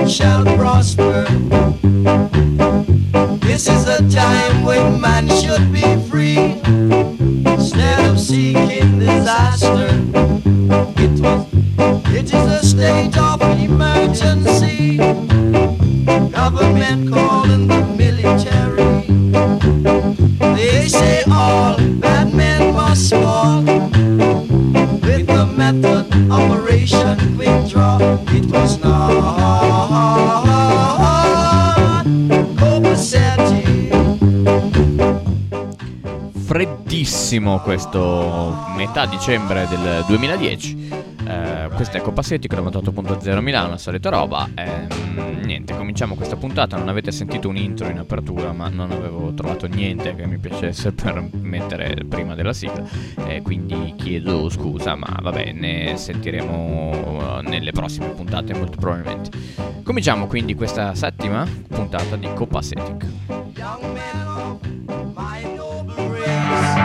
shall prosper. This is a time when man should be free, instead of seeking disaster. It is a state of emergency. Government calling the military. They say all bad men must fall. With the method Operation Withdraw, it was not Copacetic. Freddissimo questo metà dicembre del 2010. Questa è Copacetic 98.0 Milano, la solita roba. Niente, cominciamo questa puntata. Non avete sentito un intro in apertura, ma non avevo trovato niente che mi piacesse per mettere prima della sigla, quindi chiedo scusa, ma vabbè, ne sentiremo nelle prossime puntate molto probabilmente. Cominciamo quindi questa settima puntata di Copacetic. Young men of my noble race,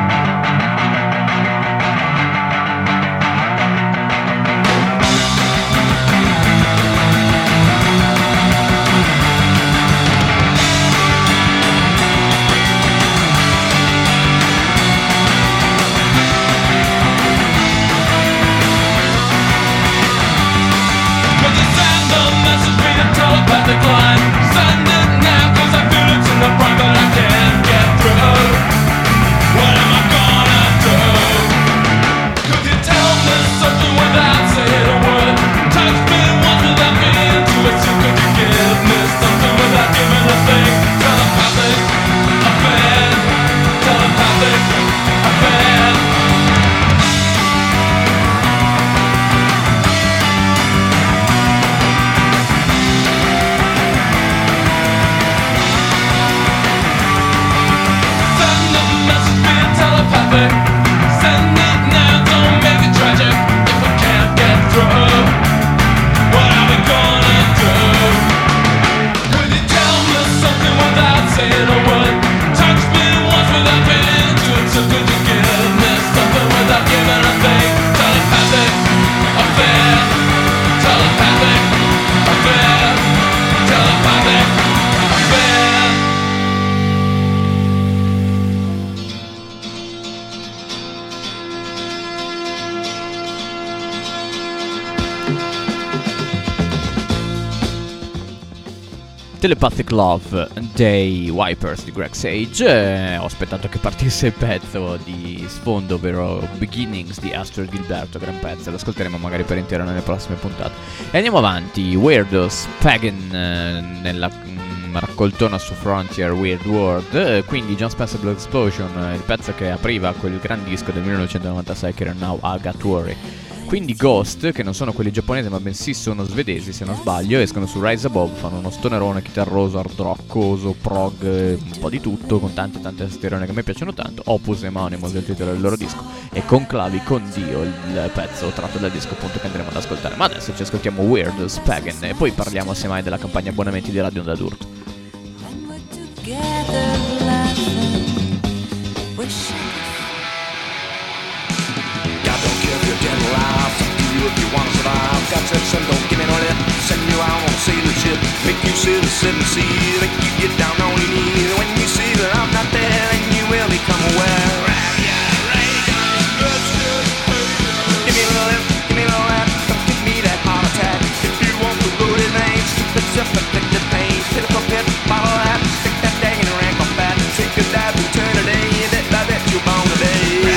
telepathic line. Send it now, cause I feel it's in the front, but I can't get through. What am I gonna do? Could you tell me something without saying a word? Touch me once without being into it. So could you give me something without giving a thing? Telepathic affair. Telepathic affair. Send it now, don't make it tragic. If I can't get through, what are we gonna do? Could you tell me something without saying a word? Touch me once without being into it. So could you give me something without giving a thing? Telepathic affair. Telepathic affair. Telepathic affair. Telepathic Love dei Wipers di Greg Sage. Ho aspettato che partisse il pezzo di sfondo, ovvero Beginnings di Aster Gilberto, gran pezzo, lo ascolteremo magari per intero nelle prossime puntate. E andiamo avanti, Weirdos Pagan nella raccoltona su Frontier Weird World, quindi John Spencer Blue Explosion, il pezzo che apriva quel gran disco del 1996 che era Now I Got Worry. Quindi Ghost, che non sono quelli giapponesi ma bensì sono svedesi se non sbaglio, escono su Rise Above, fanno uno stonerone chitarroso, hard rockoso, prog, un po' di tutto, con tante stereone che a me piacciono tanto. Opus Emonymous del titolo del loro disco, e Conclavi con Dio, il pezzo tratto dal disco appunto che andremo ad ascoltare. Ma adesso ci ascoltiamo Weird Pagan e poi parliamo semmai della campagna abbonamenti di Radio Onda d'Urto. If you wanna survive, got sex and don't give me no lip. Send you out on a sailor ship, make you sail the seven seas, make you get down on your knees. When you see that I'm not there, then you will become aware. Give me a little lip, give me a little lap, don't give me that heart attack. If you want the loaded veins, keep it self-inflicted pain. Hit a pit, bottle that, stick that dang in the rank on fat. Take a dive to eternity, I bet you're born today.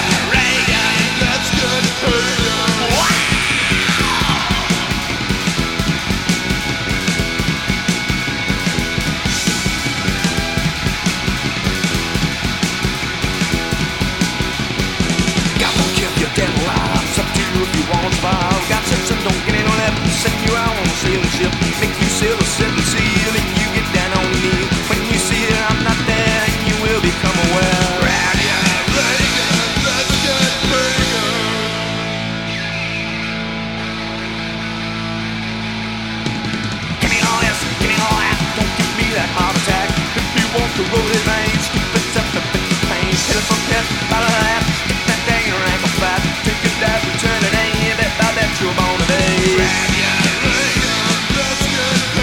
Got sex and don't get any left. Send you out on a sailing ship, make you sail the seven seas, and you get down on your knees. When you see that I'm not there, and you will become aware. Grab ya, Reagan, let's get Reagan. Give me all this, give me all that. Don't give me that heart attack. If you want the roaded veins, keep it up the pain. Hit it from pit, out of that. Stick that dang in your ankle flat. Take a dive, return it ain't. I bet you're born today. Grab ya, Reagan, let's get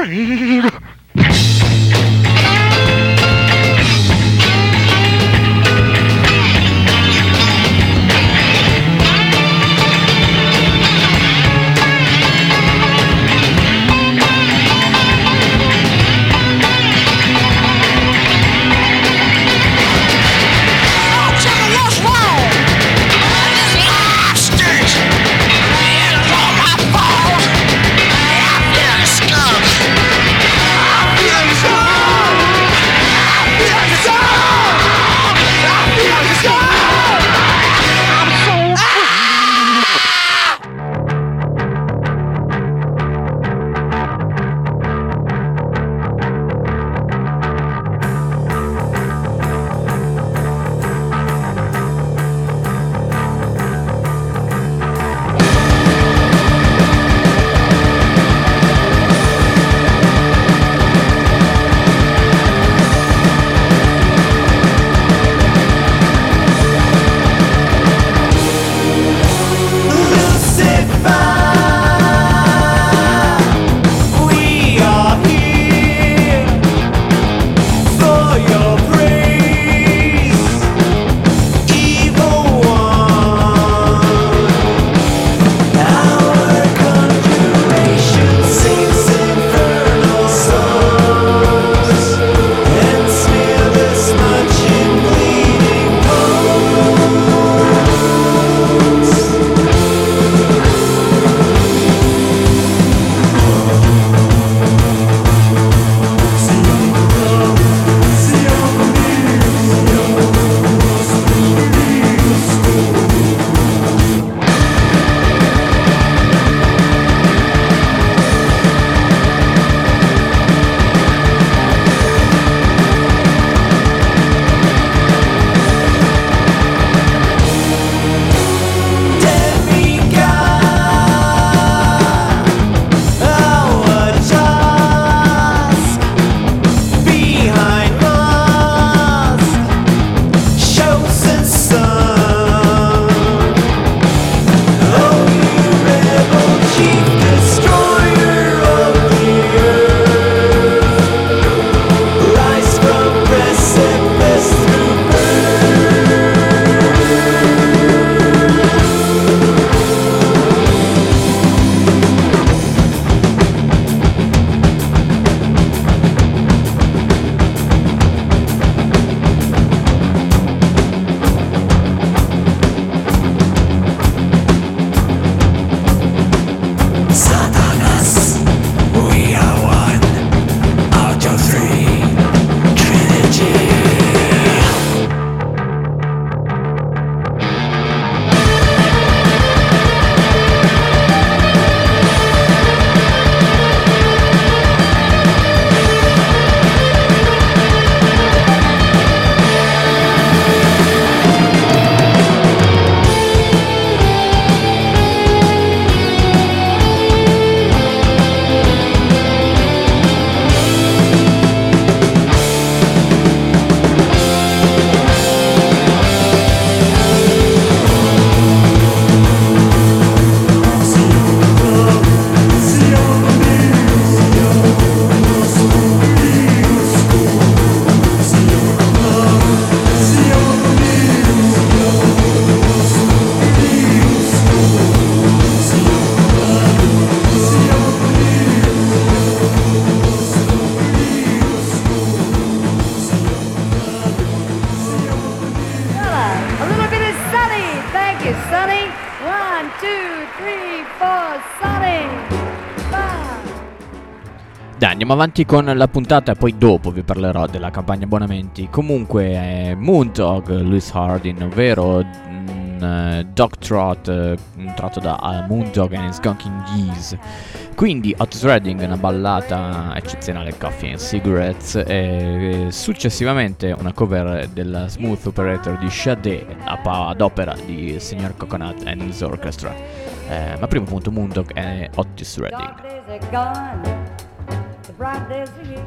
afraid. Dai, andiamo avanti con la puntata e poi dopo vi parlerò della campagna abbonamenti. Comunque Moondog, Louis Hardin, ovvero Dog Trot, tratto da Moondog and his Gunking Geese. Quindi Otis Redding, una ballata eccezionale, Coffee and Cigarettes, e successivamente una cover della Smooth Operator di Sade ad opera di Sr. Coconut and his Orchestra. Ma primo punto Moondog e Otis Redding. Bright days are here.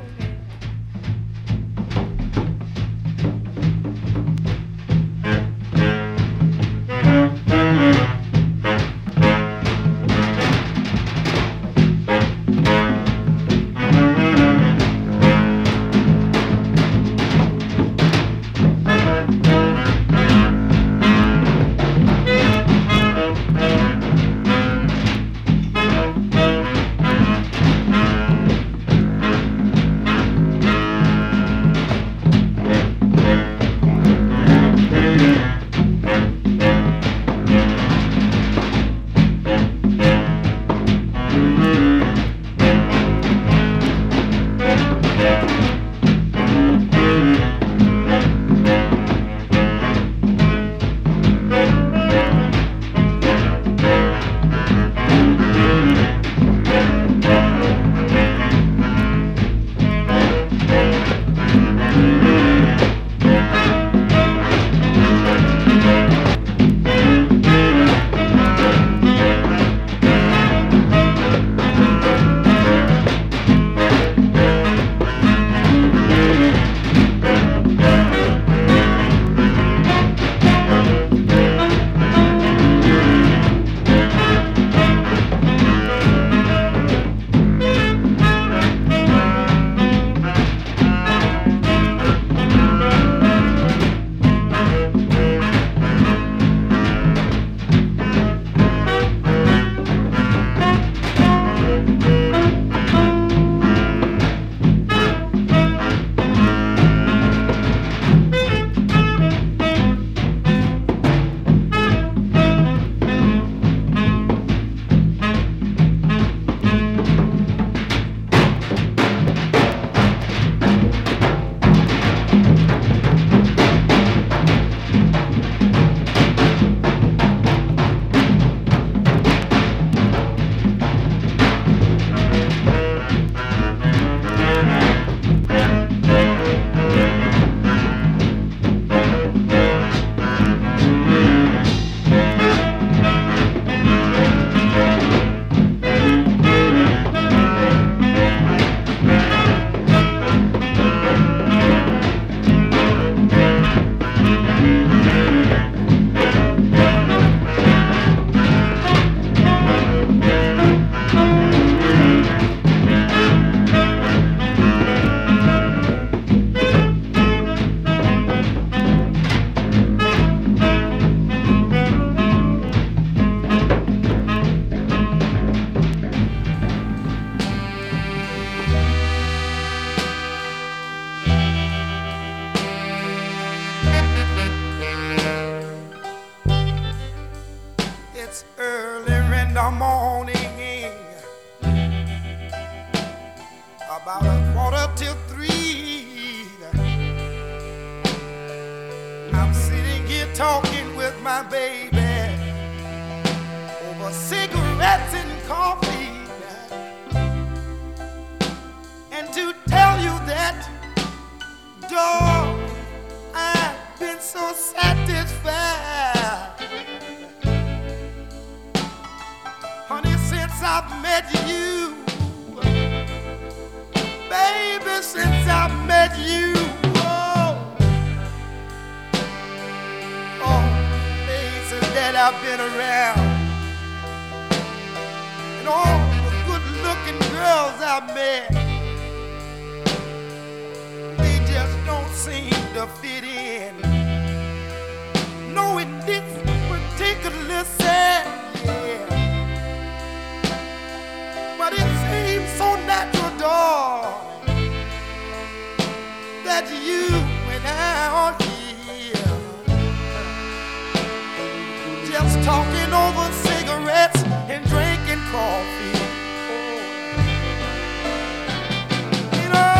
about a 2:45. I'm sitting here talking with my baby over cigarettes and coffee. And to tell you that, dog, I've been so satisfied. Honey, since I've met you, baby, since I've met you, places that I've been around, and all the good-looking girls I've met, they just don't seem to fit in. No, in this particular set, yeah. But it seems so natural, darling, that you and I are here, just talking over cigarettes and drinking coffee. You know,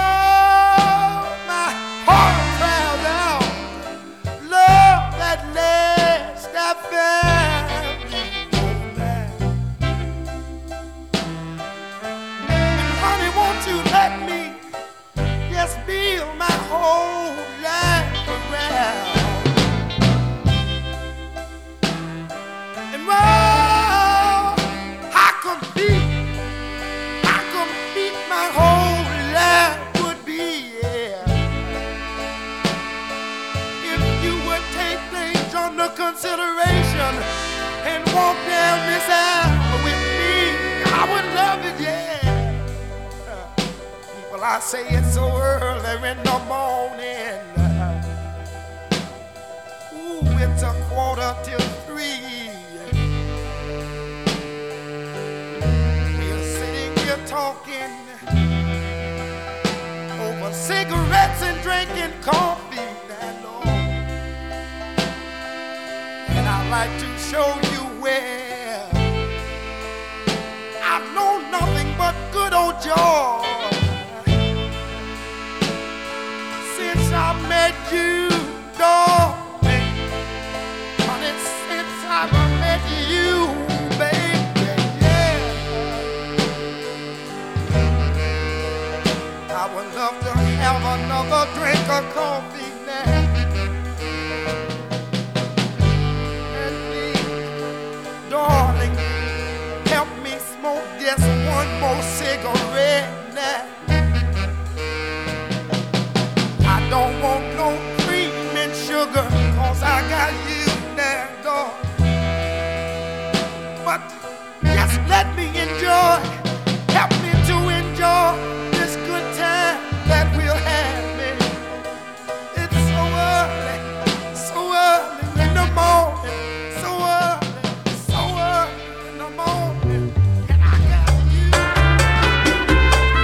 my heart cries out, love that last I found you. And honey, won't you let me just build my whole life around? And well, how complete my whole life would be, yeah, if you would take things under consideration and walk down this aisle with me. I would love it, yeah. Well, I say it's so early in the morning. Ooh, it's 2:45. We're sitting here talking over cigarettes and drinking coffee, and I'd like to show you where I've known nothing but good old joy since I met you, darling. Honey, since I met you, baby, yeah. I would love to have another drink of coffee now. And please, darling, help me smoke just one more cigarette now. I don't want no cream and sugar, 'cause I got you now, dog. But just let me enjoy, help me to enjoy this good time that we'll have, man. It's so early in the morning, so early in the morning, and I got you.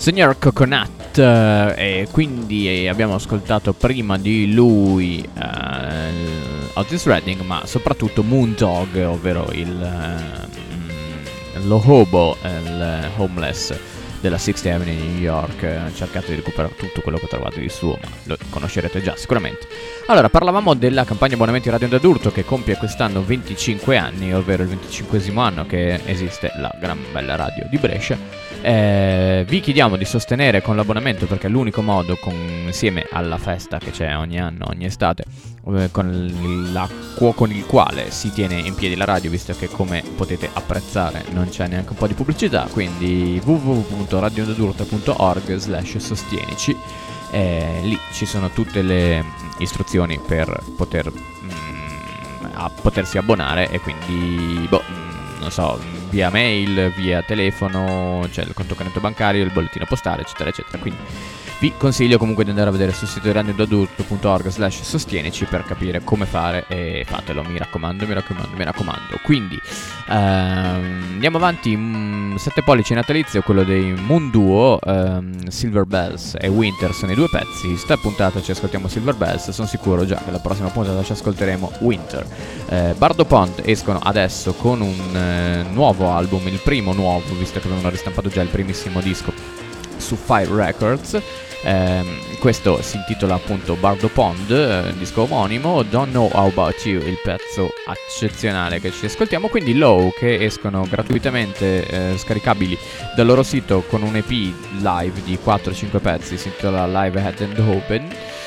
Signor Coconut, e quindi abbiamo ascoltato prima di lui Otis Redding, ma soprattutto Moondog, ovvero lo hobo, il homeless della 6th Avenue di New York. Cercate di recuperare tutto quello che trovate di suo, ma lo conoscerete già sicuramente. Allora, parlavamo della campagna abbonamenti Radio Onda d'Urto, che compie quest'anno 25 anni, ovvero il 25esimo anno che esiste la gran bella radio di Brescia. Vi chiediamo di sostenere con l'abbonamento, perché è l'unico modo, insieme alla festa che c'è ogni anno, ogni estate, con il quale si tiene in piedi la radio, visto che, come potete apprezzare, non c'è neanche un po' di pubblicità. Quindi www.radioondadurto.org/sostienici, lì ci sono tutte le istruzioni per potersi abbonare, e quindi non so, via mail, via telefono, c'è il conto corrente bancario, il bollettino postale, eccetera eccetera. Quindi vi consiglio comunque di andare a vedere sul sito di radioondadurto.org/sostienici per capire come fare, e fatelo, mi raccomando. Quindi andiamo avanti. 7 pollici natalizio, quello dei Moon Duo, Silver Bells e Winter sono i due pezzi. Sta puntata ci ascoltiamo Silver Bells, sono sicuro già che la prossima puntata ci ascolteremo Winter. Bardo Pond escono adesso con un nuovo album, il primo nuovo, visto che avevano ristampato già il primissimo disco su Fire Records. Questo si intitola appunto Bardo Pond, disco omonimo. Don't Know How About You, il pezzo eccezionale che ci ascoltiamo. Quindi Low, che escono gratuitamente scaricabili dal loro sito con un EP live di 4-5 pezzi, si intitola Live Head and Open,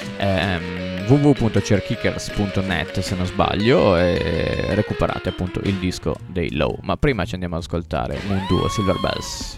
www.cerkickers.net se non sbaglio, e recuperate appunto il disco dei Low. Ma prima ci andiamo ad ascoltare Moon Duo, Silver Bells.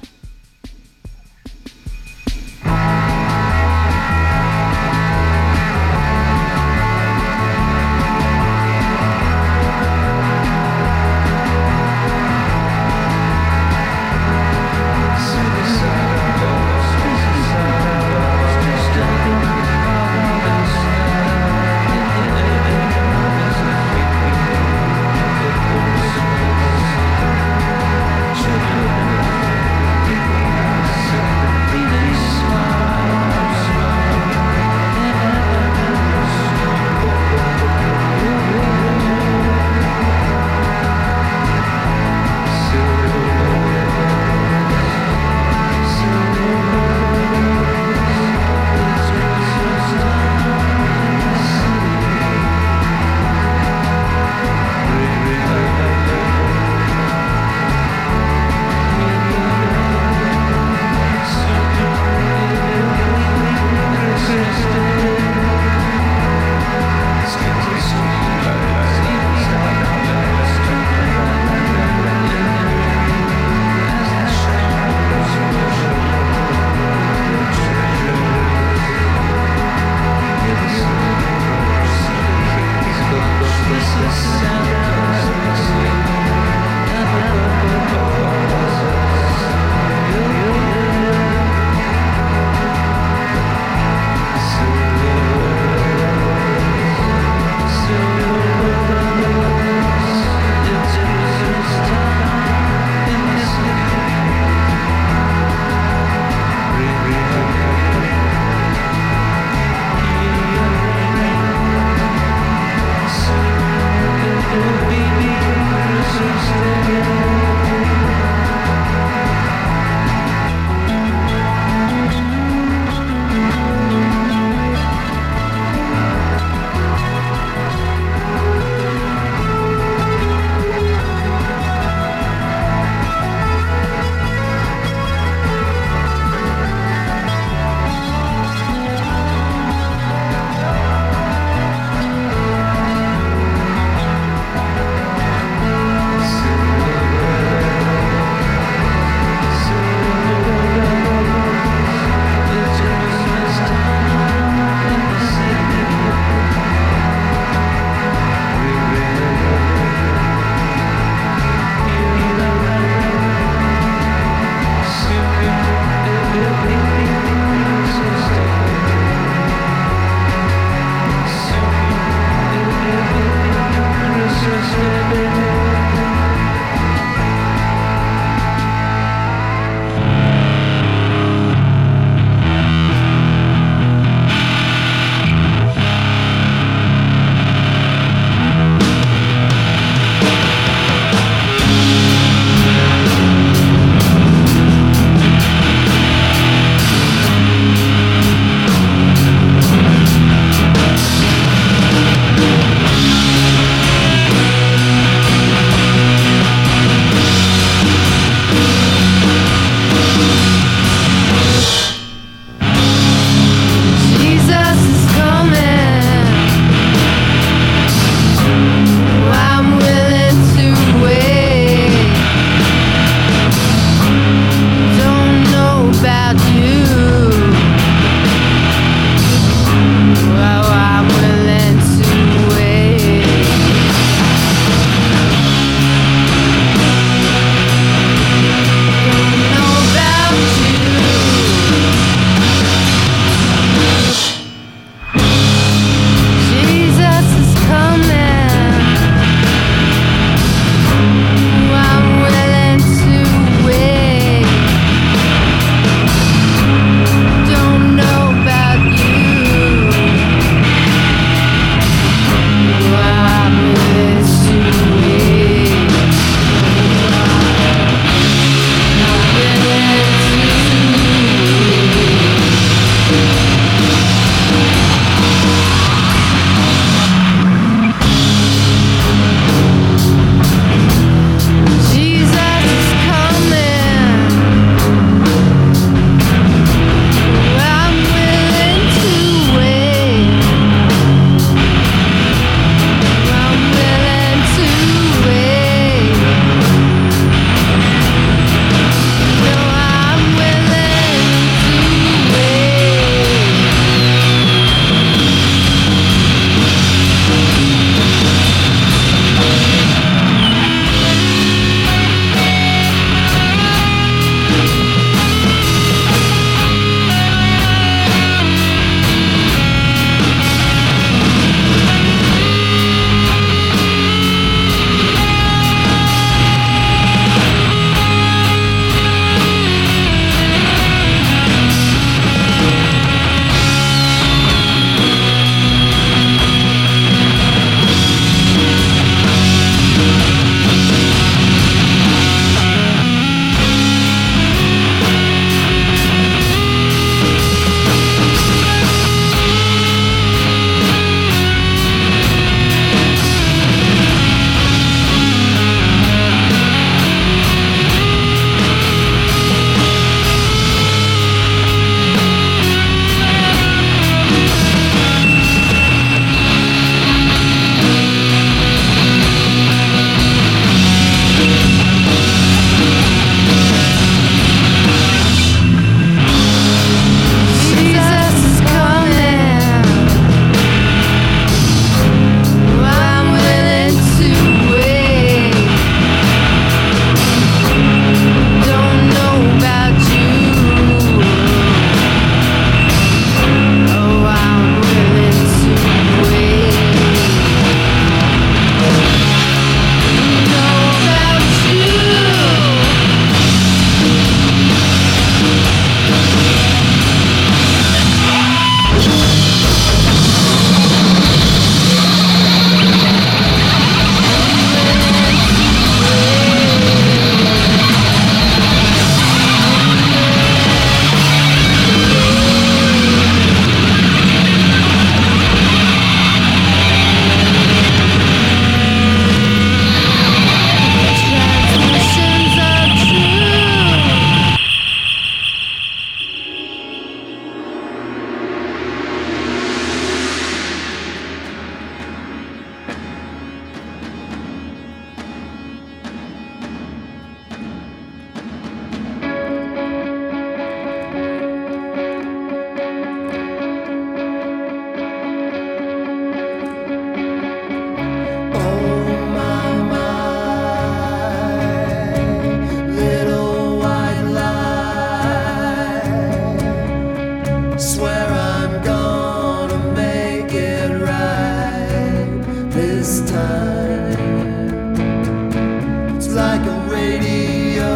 time. It's like a radio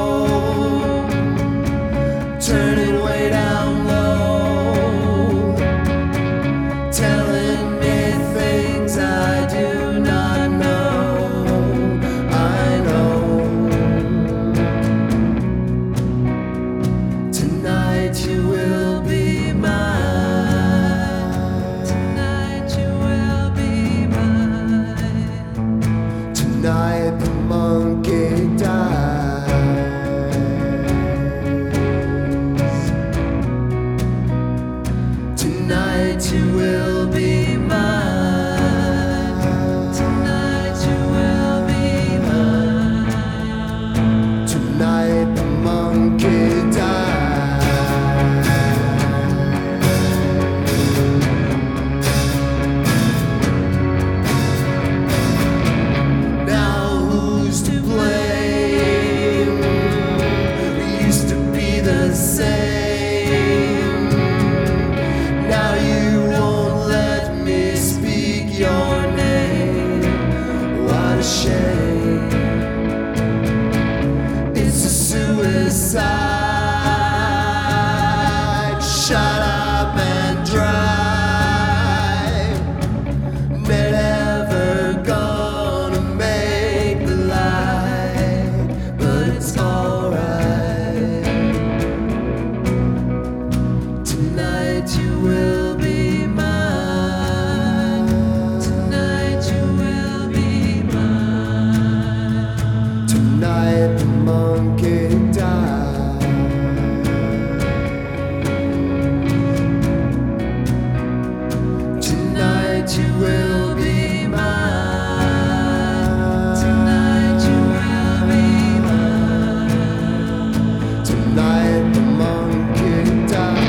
turning way down low, telling me things I do not know. I know tonight you will be mine. Tonight you will be mine. Tonight the monkey dies. Tonight you will be mine. Tonight you will be mine. Tonight the monkey dies. Now who's to blame? We used to be the same. Now you won't let me speak your name. What a shame. It's a suicide. Shut up and drive. Never gonna make the light, but it's alright. Tonight you will be mine. Tonight you will be mine. Tonight the monkey dies. Tonight you will be mine. Tonight you will be mine. Tonight the monkey dies.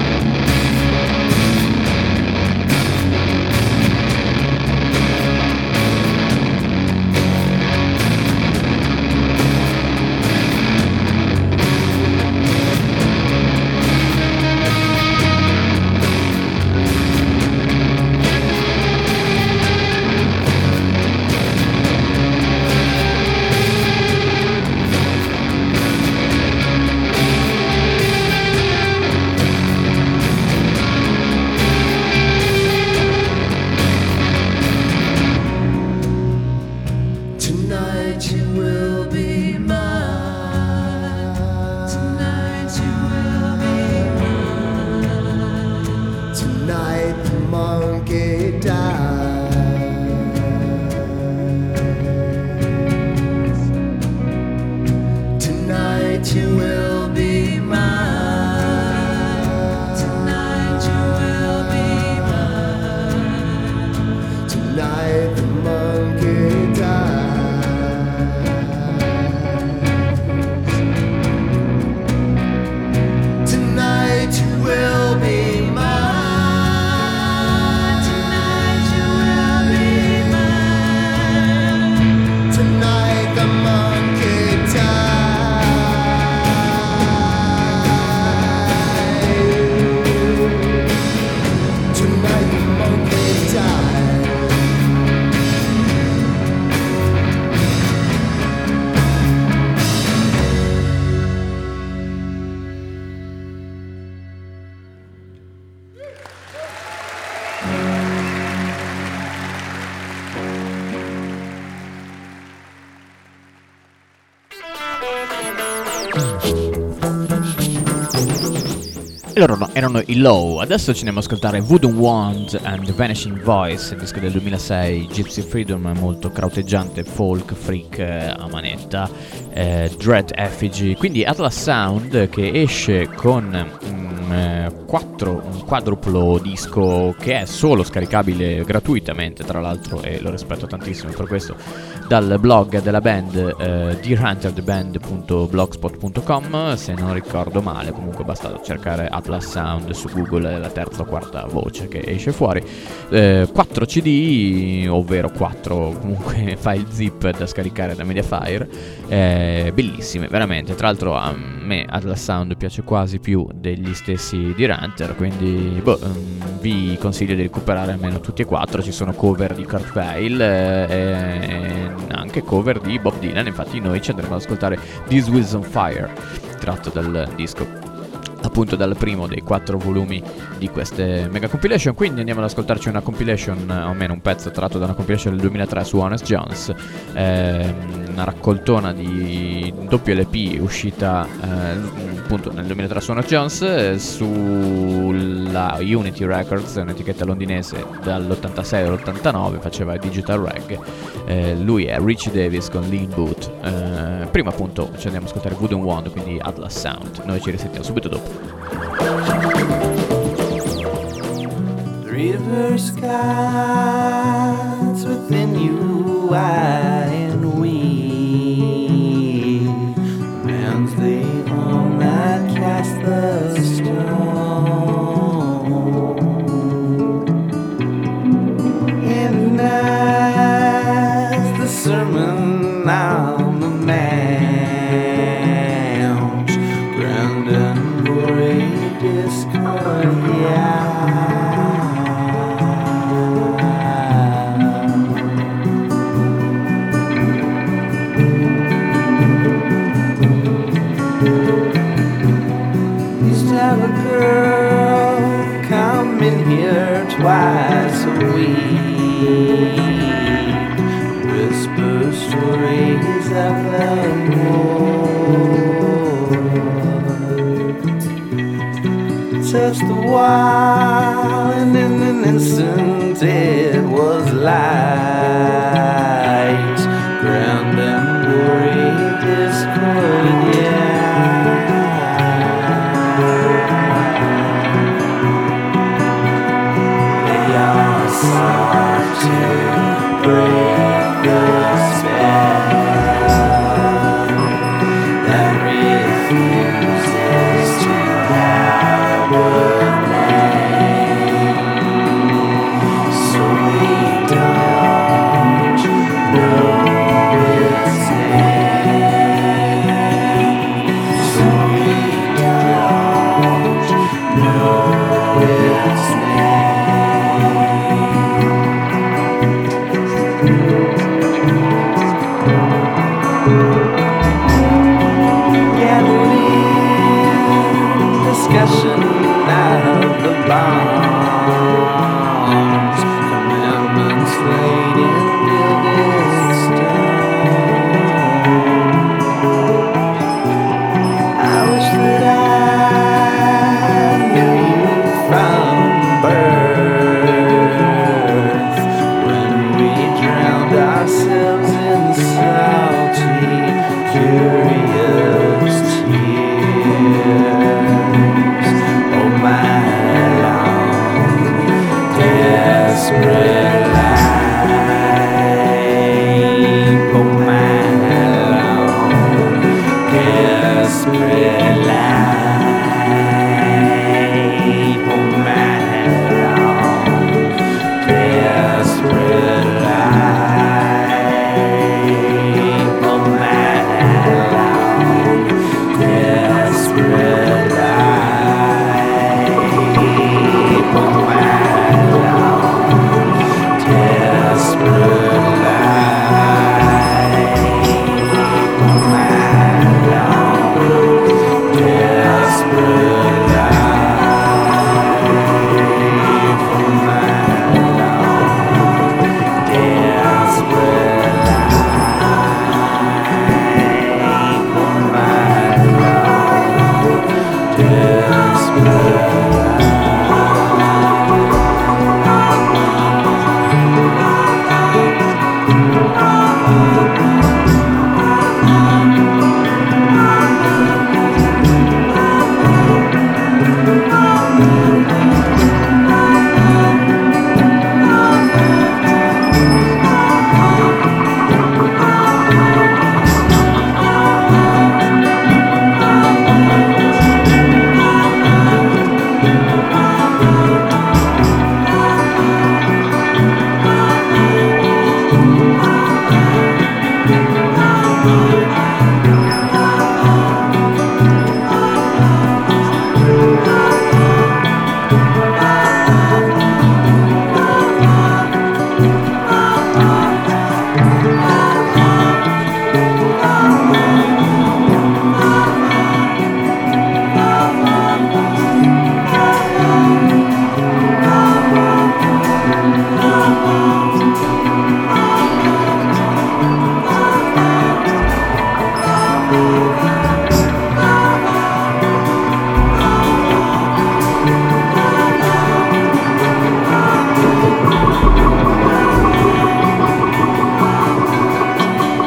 Tonight you will be mine. Tonight you will be mine. Tonight the monkey dies. Tonight you will be mine. Tonight you will be mine. Tonight the monkey dies. Tonight you will be mine. Tonight you will be mine. Tonight the monkey dies. Tonight the monkey dies. E loro erano i Low. Adesso ci andiamo ad ascoltare Voodoo Wand and the Vanishing Voice, il disco del 2006, Gypsy Freedom, molto crauteggiante, folk, freak a manetta, Dread Effigy. Quindi Atlas Sound che esce con un quadruplo disco che è solo scaricabile gratuitamente, tra l'altro, e lo rispetto tantissimo per questo. dal blog della band dearhuntertheband.blogspot.com, se non ricordo male. Comunque basta cercare Atlas Sound su Google, è la terza o quarta voce che esce fuori. 4 CD, ovvero 4 comunque file zip da scaricare da Mediafire, bellissime veramente. Tra l'altro a me Atlas Sound piace quasi più degli stessi di Hunter, quindi vi consiglio di recuperare almeno tutti e 4. Ci sono cover di Kurt Weill e anche cover di Bob Dylan. Infatti noi ci andremo ad ascoltare This Wheels on Fire, tratto dal disco, appunto dal primo dei 4 volumi di queste mega compilation. Quindi andiamo ad ascoltarci una compilation, o almeno un pezzo tratto da una compilation del 2003 su Honest Jones, una raccoltona di doppio LP uscita appunto nel 2003 su Honest Jones, sulla Unity Records, un'etichetta londinese dall'86 all'89, faceva digital reg. Lui è Richie Davis con Lean Boot. Prima appunto ci andiamo ad ascoltare Wooden Wand, quindi Atlas Sound. Noi ci risentiamo subito dopo. River skies within you, I and we, man's the arm that cast the stone, and as the sermon on the mount, grand and gory discordia. Twice a week, whisper stories of the war. Touch the wall, and in an instant it was light. Grand and gory discordia. Soft to break the spell that refuses to have a name.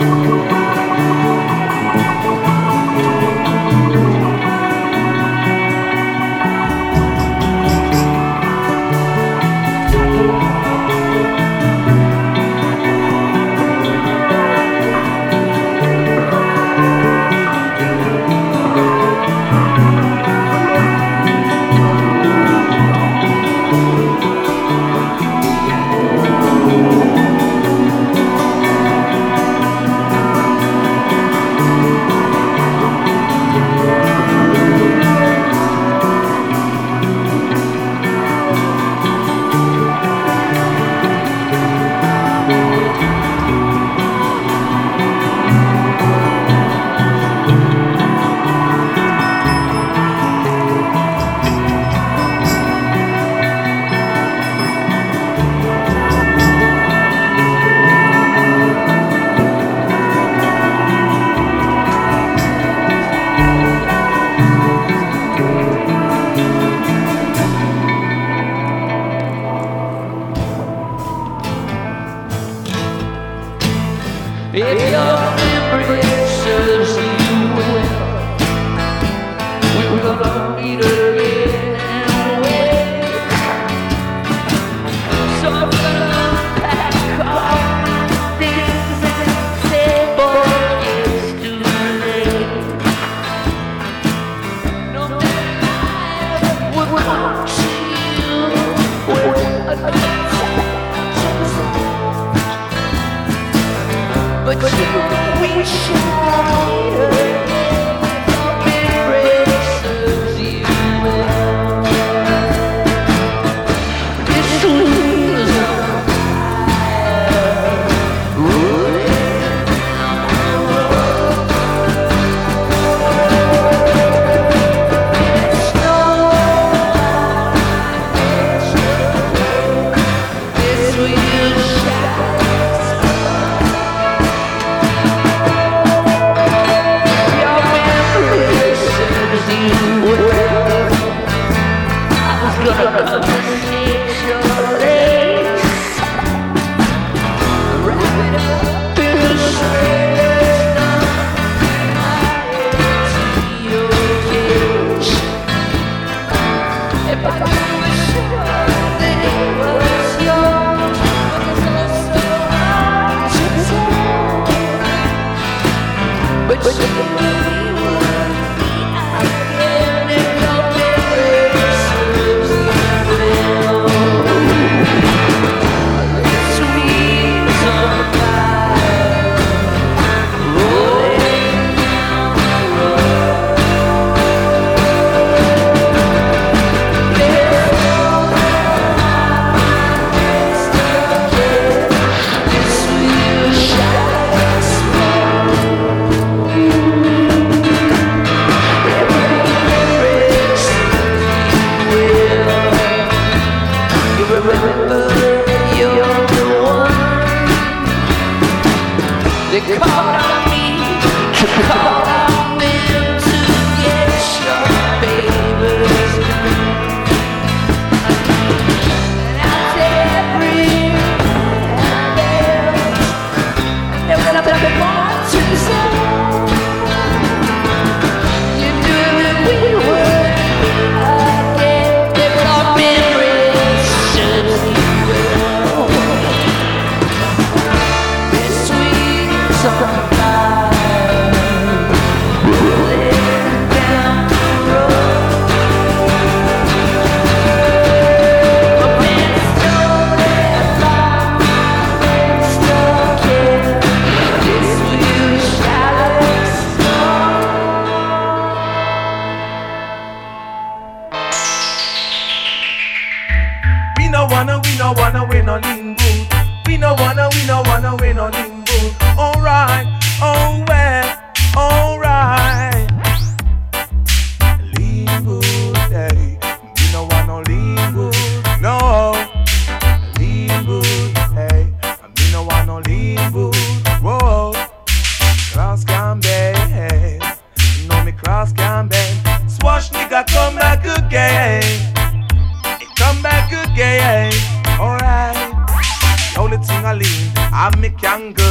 I'm me kangle.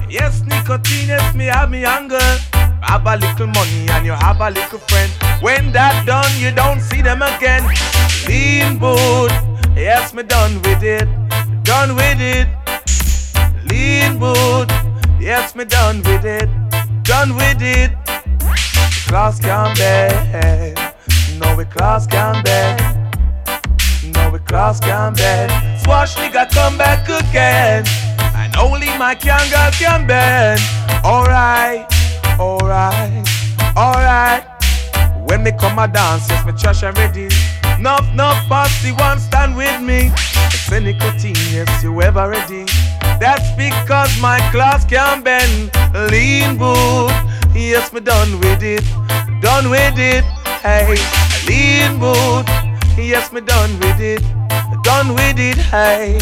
Yes, nicotine, yes, me have me hunger. Have a little money and you have a little friend. When that done, you don't see them again. Lean boot, yes, me done with it. Done with it. Lean boot, yes, me done with it. Done with it. Class can bed. No, we class can bed. No, we class can bed. Swash nigga come back again. And only my young girl can bend. Alright, alright, alright. When me come a dance, yes, me trash and ready. Nuff, posse, one stand with me. It's any nicotine, yes, you ever ready. That's because my class can bend. Lean boot, yes, me done with it. Done with it, hey. Lean boot, yes, me done with it. Done with it, hey.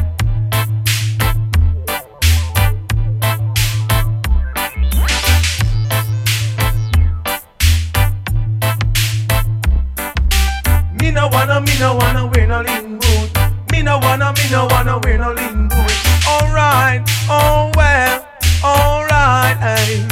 Me no wanna wear no lean boot. Me no wanna wear no lean boot. Alright, oh well, alright, hey.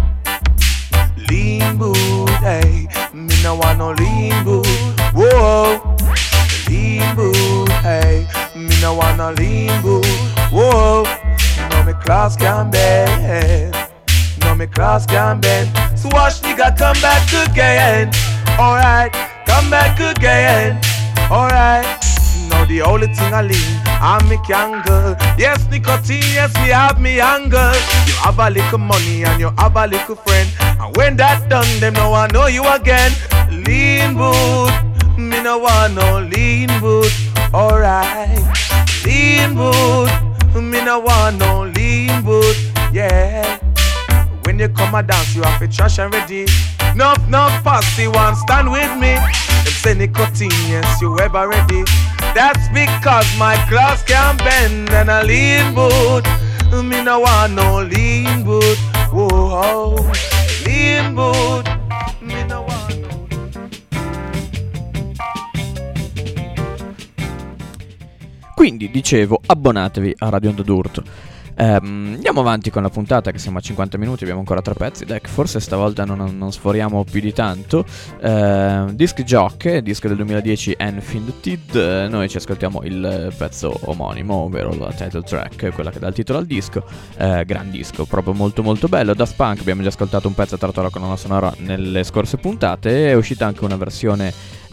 Lean boot, hey. Me no want no lean boot. Whoa, lean boot, hey. Me no want no lean boot. Whoa, no me class can bend. No me class can bend. So watch nigga come back again. Alright, come back again. Alright. Now the only thing I lean, I'm me younger. Yes, nicotine, yes, me have me hunger. You have a little money and you have a little friend. And when that done, them know I know you again. Lean boot, me no want no lean boot. Alright, lean boot, me no want no lean boot. Yeah. When you come a dance, you have to trash and ready. Nuff, posse, one stand with me. Them say nicotine, yes, you ever ready. That's because my class can bend and a lean boot. Me no want no lean boot. Whoa, lean boot. Me no want no. Quindi dicevo, abbonatevi a Radio Onda d'Urto. Andiamo avanti con la puntata, che siamo a 50 minuti, abbiamo ancora 3 pezzi. Dai, forse stavolta non sforiamo più di tanto. Disc Jockey, disco del 2010, Infinite. Noi ci ascoltiamo il pezzo omonimo, ovvero la title track, quella che dà il titolo al disco. Gran disco, proprio molto molto bello. Daft Punk, abbiamo già ascoltato un pezzo tratto dalla colonna sonora nelle scorse puntate. È uscita anche una versione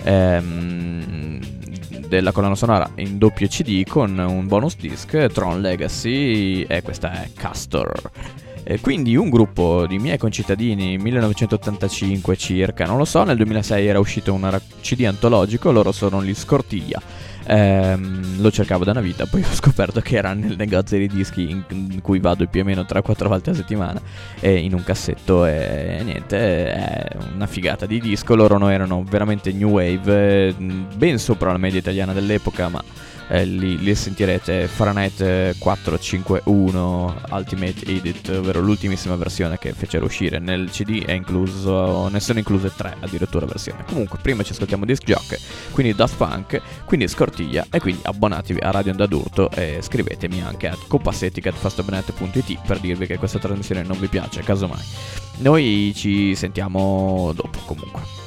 della colonna sonora in doppio CD con un bonus disc, Tron Legacy, e questa è Castor. Quindi un gruppo di miei concittadini, 1985 circa, non lo so, nel 2006 era uscito un CD antologico, loro sono gli Scortiglia. Lo cercavo da una vita, poi ho scoperto che era nel negozio di dischi in cui vado più o meno 3-4 volte a settimana, in un cassetto, e niente, è una figata di disco. Loro non erano veramente new wave, ben sopra la media italiana dell'epoca, ma li sentirete. Fahrenheit 451 Ultimate Edit, ovvero l'ultimissima versione che fecero uscire nel CD, è incluso, ne sono incluse 3 addirittura versioni. Comunque prima ci ascoltiamo Disc Jockey, quindi Daft Punk, quindi Scortiglia, e quindi abbonatevi a Radio Onda d'Urto e scrivetemi anche a compassetic@fastobnet.it per dirvi che questa trasmissione non vi piace, casomai. Noi ci sentiamo dopo comunque.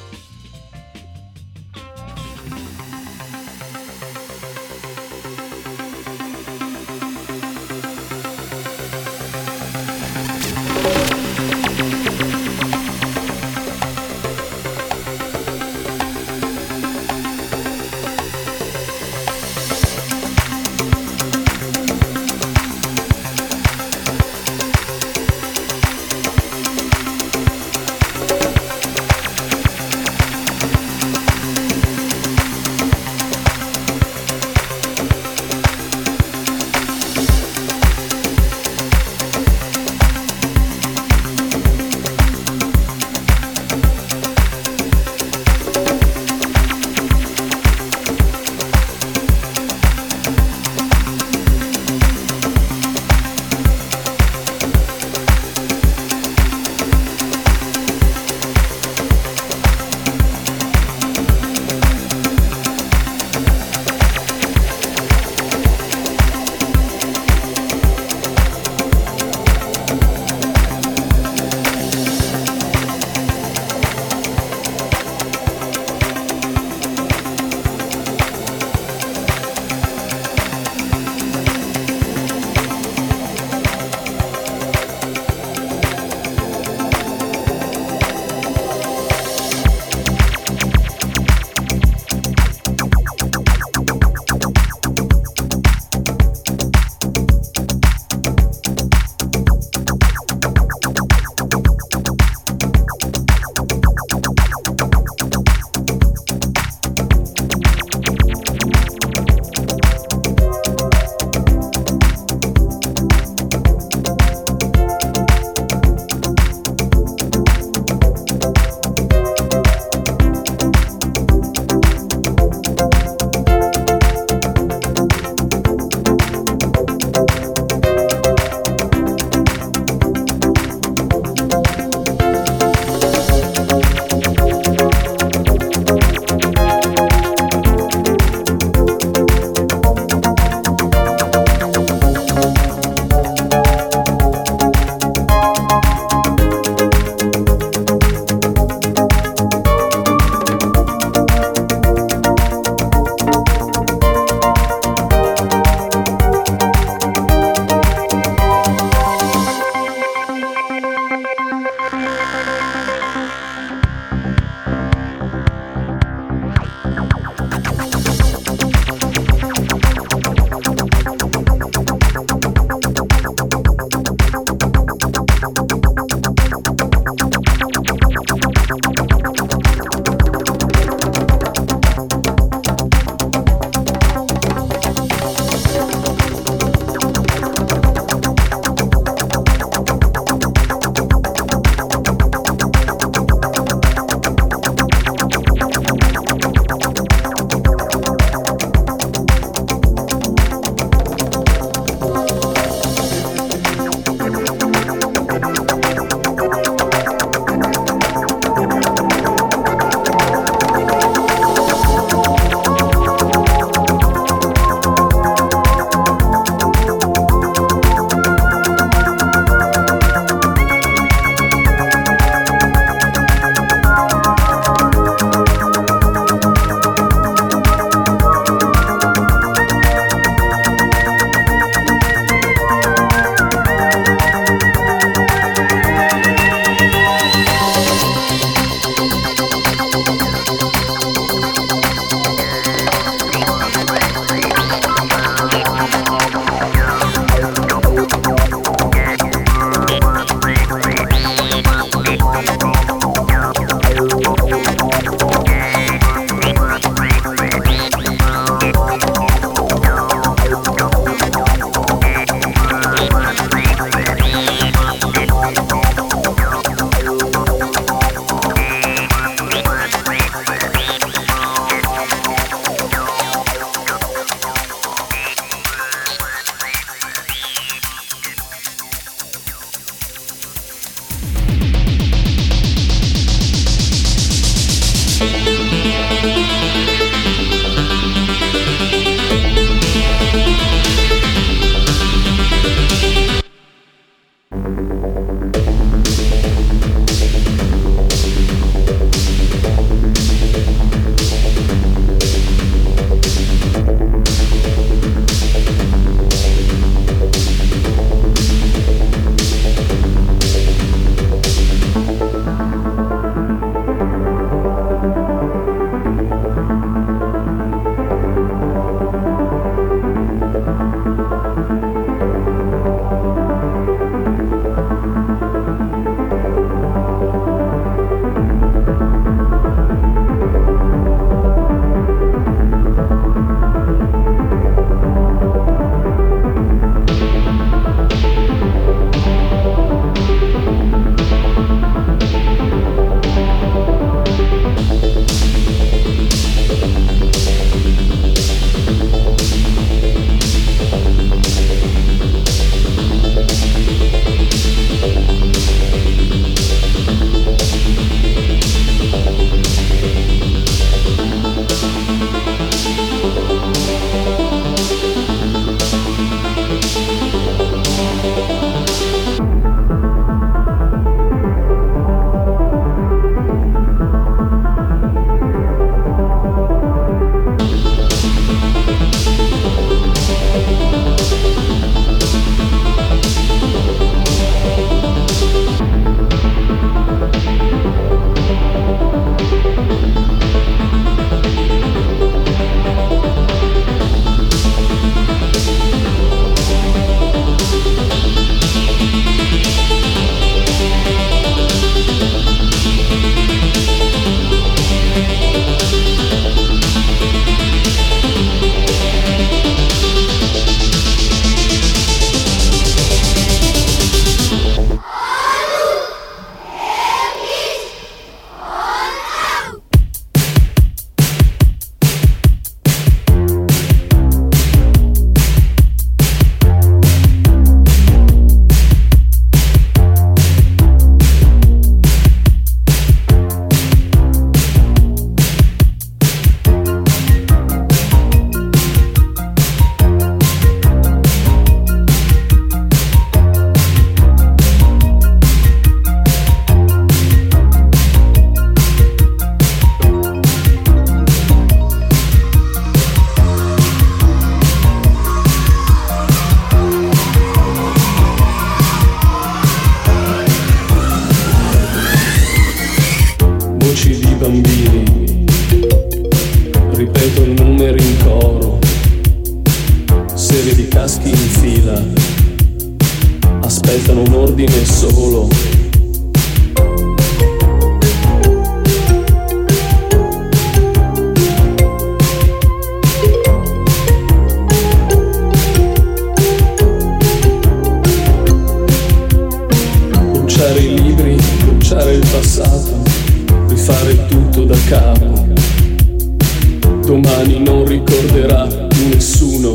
solo. Bruciare i libri, bruciare il passato, rifare tutto da capo. Domani non ricorderà più nessuno.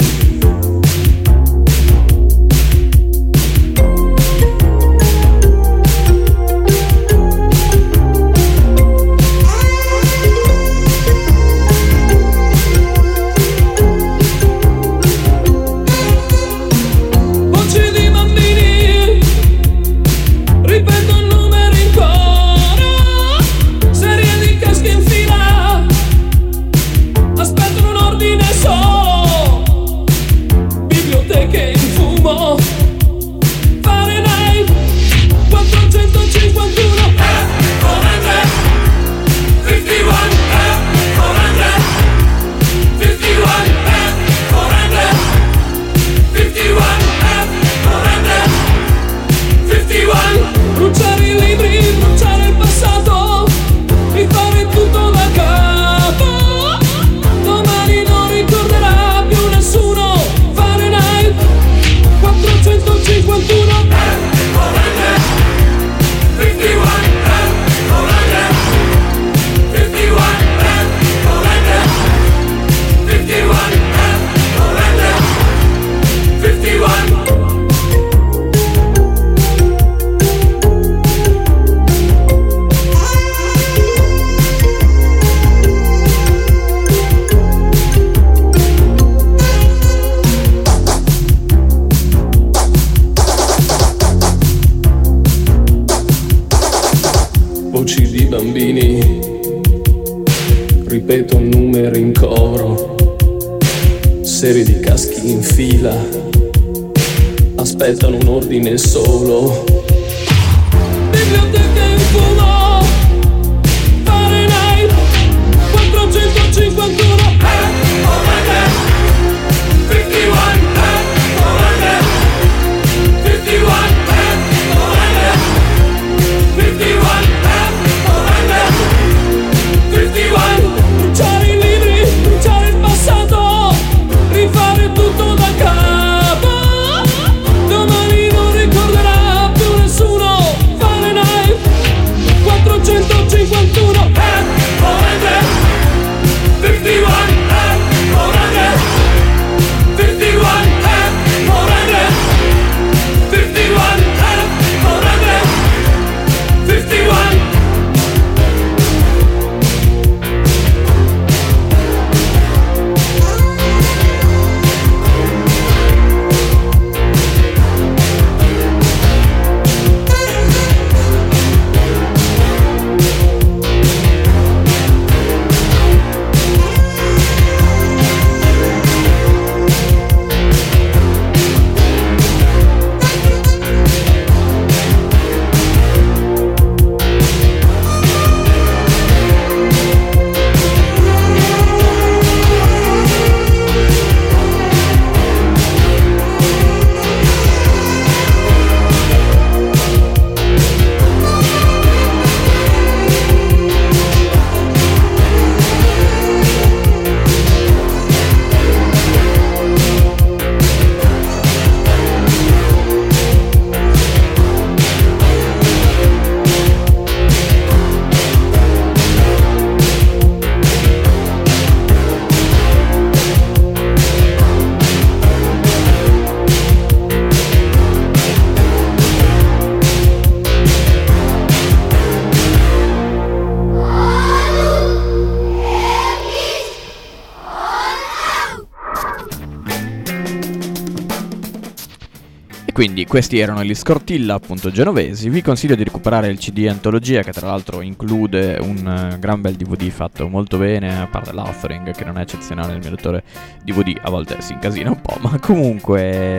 Voci di bambini, ripeto numeri in coro, serie di caschi in fila, aspettano un ordine solo. Biblioteca in fumo, Fahrenheit 451, 51, bruciare i libri, bruciare il passato, rifare tutto da capo. Domani non ricorderà più nessuno. Fahrenheit 451, 'Quindi questi erano gli Scortilla, appunto genovesi. Vi consiglio di recuperare il CD Antologia, che tra l'altro include un gran bel DVD fatto molto bene, a parte l'authoring che non è eccezionale. Il mio lettore DVD a volte si incasina un po', ma comunque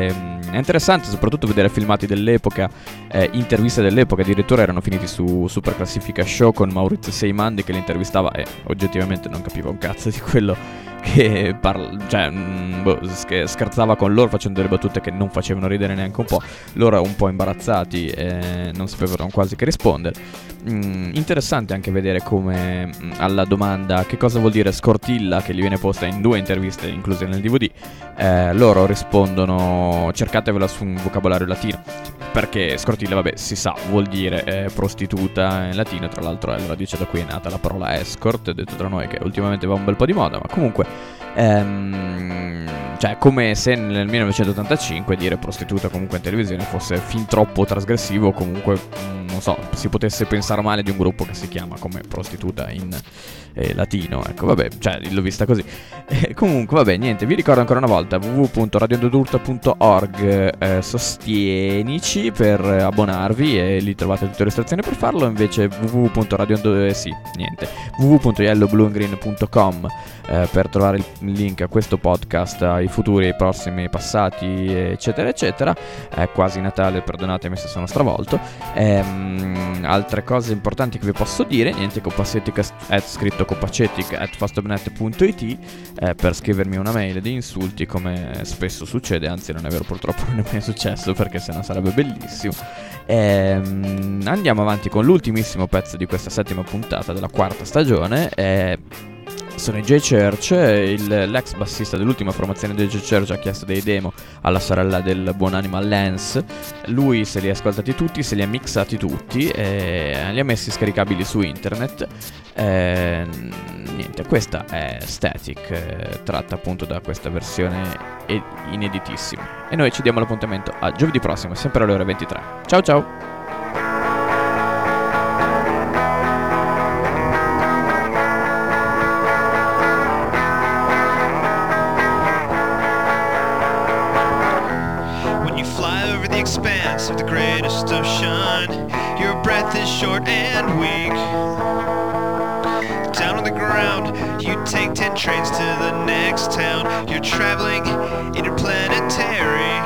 è interessante soprattutto vedere filmati dell'epoca, interviste dell'epoca. Addirittura erano finiti su Super Classifica Show con Maurizio Seimandi che li intervistava e oggettivamente non capiva un cazzo di quello che scherzava con loro facendo delle battute che non facevano ridere neanche un po'. Loro un po' imbarazzati e non sapevano quasi che rispondere. Interessante anche vedere come alla domanda che cosa vuol dire scortilla, che gli viene posta in 2 interviste incluse nel DVD, loro rispondono cercatevela su un vocabolario latino, perché scortilla, vabbè, si sa, vuol dire prostituta in latino. Tra l'altro la radice da cui è nata la parola escort, detto tra noi, che ultimamente va un bel po' di moda, ma comunque cioè come se nel 1985 dire prostituta comunque in televisione fosse fin troppo trasgressivo, comunque non so, si potesse pensare male di un gruppo che si chiama come prostituta in latino, ecco, vabbè, cioè l'ho vista così. Comunque vabbè, niente, vi ricordo ancora una volta www.radioondadurta.org, sostienici per abbonarvi e lì trovate tutte le istruzioni per farlo. Invece www.yellowblueandgreen.com per trovare il link a questo podcast, ai futuri, ai prossimi, ai passati, eccetera eccetera. È quasi Natale, perdonatemi se sono stravolto. Altre cose importanti che vi posso dire, niente, Copacetic scritto copacetic@fastobnet.it per scrivermi una mail di insulti, come spesso succede, anzi non è vero, purtroppo non è mai successo, perché sennò sarebbe bellissimo. Andiamo avanti con l'ultimissimo pezzo di questa 7ª puntata della 4ª stagione. Sono i J-Church, l'ex bassista dell'ultima formazione dei J-Church ha chiesto dei demo alla sorella del buonanima Lance. Lui se li ha ascoltati tutti, se li ha mixati tutti e li ha messi scaricabili su internet. Niente, questa è Static, tratta appunto da questa versione ineditissima. E noi ci diamo l'appuntamento a giovedì prossimo, sempre alle ore 23. Ciao ciao! Expanse of the greatest ocean, your breath is short and weak. Down on the ground, you take 10 trains to the next town. You're traveling interplanetary.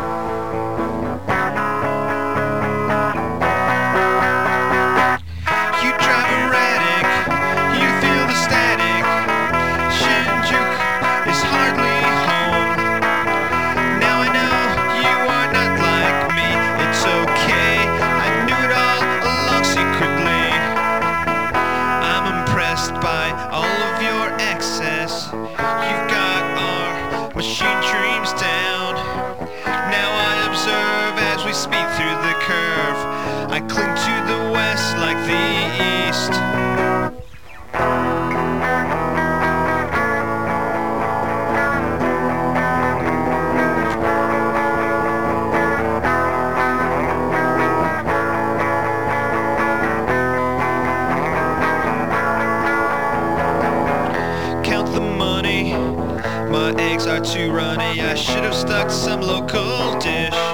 You drive erratic, you feel the static. Shinjuku is hardly home. Now I know you are not like me, it's okay, I knew it all along secretly. I'm impressed by all of your excess. You've got our machine dreams down. Now I observe as we speed through the curve. I cling to the west like the east. My eggs are too runny, I should have stuck some local dish.